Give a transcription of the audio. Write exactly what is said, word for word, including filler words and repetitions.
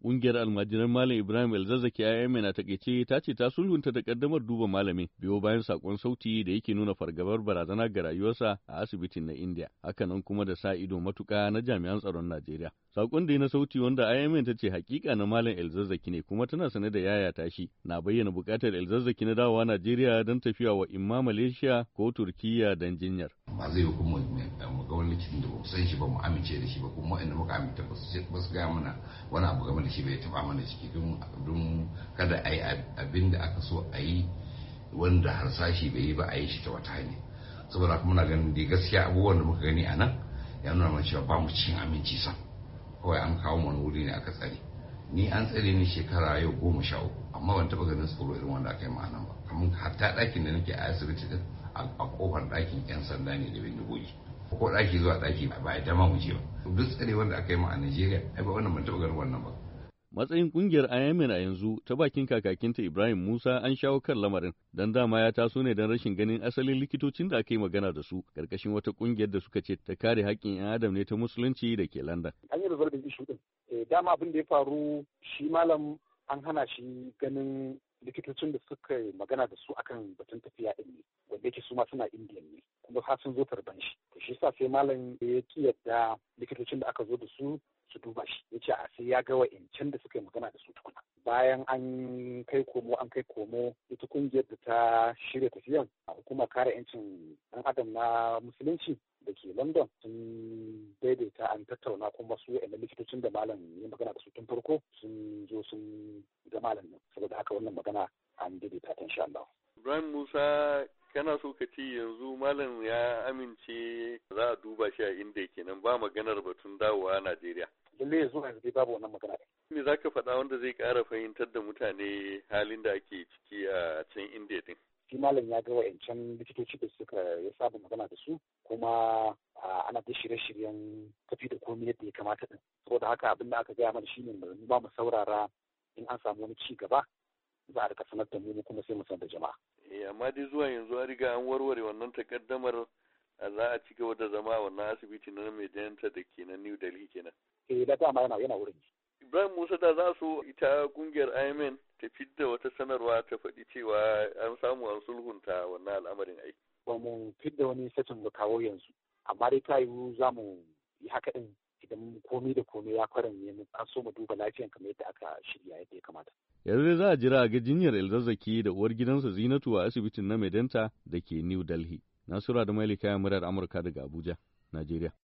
Ƙungiyar almajiran Malam Ibrahim Elzazzaki I M N a takaice ta ce ta sulhunta da kaddamar duba malamin biyo bayan sakon sauti da yake nuna fargabar barazana ga rayuwarsa a asibitin na India. Hakanan kuma da sa ido matuka na jami'an tsaron Najeriya. Sakon da na sauti wanda I M N ta ce hakika na Malam Elzazzaki ne kuma tana sane da yaya tashi na bayyana buƙatar Elzazzaki na dawowa Najeriya don tafiya wa imma Malaysia ko Turkiya don jinyar. Ba zai kuma mu ga wani likitin da ba mu san shi ba mu amince da shi ba kuma inda muka amince ba su gaya mana wani abu game da shi bai taba mana ciki don kada a yi abin da aka so a yi wanda harsashi bai yi ba a yi shi ta wata hanya. Saboda kuma muna ganin da gaskiya abubuwan da muka gani a nan ya nuna mana cewa ba mu cikin aminci sam kawai an kawo mana wuri ne aka tsare. Ni an tsare ni shekara yau goma sha uku amma ban taba ganin tsoro irin wanda aka yi ma'ana ba. Kamar hatta ɗakin da nake a asibiti din a kofar ɗakin yan sanda ne da bindigogi ko ɗaki zuwa ɗaki ba ya dama mu je ba. Duk tsare wanda aka yi ma a Najeriya ai ba wannan ban taba ganin wannan ba. Matsayin kungiyar I M N a yanzu ta bakin kakakinta Ibrahim Musa an shawo kan lamarin dan dama ya taso ne don rashin ganin asalin likitocin da aka yi magana da su karkashin wata kungiyar da suka ce ta kare haƙƙin 'yan adam ne ta musulunci da ke London. An yi resolving issue din. Dama abin da ya faru shi malam an hana shi ganin likitocin da suka yi magana da su akan batun tafiya din ne wanda yake su ma suna indiyan ne kuma har sun zo tarban shi to shi yasa sai malam ya ki yadda likitocin da aka zo da su su duba shi ya ce a sai ya ga wa'incan da suka yi magana da su tukuna bayan an kai komo an kai komo ita kungiyar da ta shirya tafiyan a hukumar kare 'yancin ɗan adam na musulunci da ke London sun daidaita an tattauna kuma su wa'annan likitocin da malam ya magana da su tun farko sun zo sun ga malam nan saboda haka wannan magana an daidaita ta insha Allah. Ibrahim Musa kana so ka ce yanzu malam ya amince za a duba shi a inda kenan ba maganar batun dawowa Najeriya. Lalle yanzu yanzu dai babu wannan magana. Me za ka faɗa wanda zai ƙara fahimtar da mutane halin da ake ciki a can India din? Shi malam ya ga wa'ancan likitoci da suka ya saba magana da su kuma ana da shirye-shiryen tafi da komai yadda ya kamata din. Saboda haka abin da aka gaya mana shine mu ba mu saurara in an samu wani ci gaba za a rika sanar da mu kuma sai mu sanar da jama'a. Eh amma dai zuwa yanzu an riga an warware wannan takaddamar za a ci gaba da zama wannan asibiti na Medanta da ke na New Delhi kenan. Eh da dama yana yana wurin. Ibrahim Musa da za su ita kungiyar I M N ta fidda wata sanarwa ta faɗi cewa an samu an sulhunta wannan al'amarin ai. Ba mu fidda wani satin ba kawo yanzu amma dai ta yiwu za mu yi haka din idan komai da komai ya kwaranye mu an so mu duba lafiyan kamar yadda aka shirya yadda ya kamata. Yanzu za a jira a ga jinyar Elzazzaki da uwar gidansa Zinatu a asibitin na Medanta da ke New Delhi. Nasura da Mailika murar Amurka daga Abuja, Najeriya.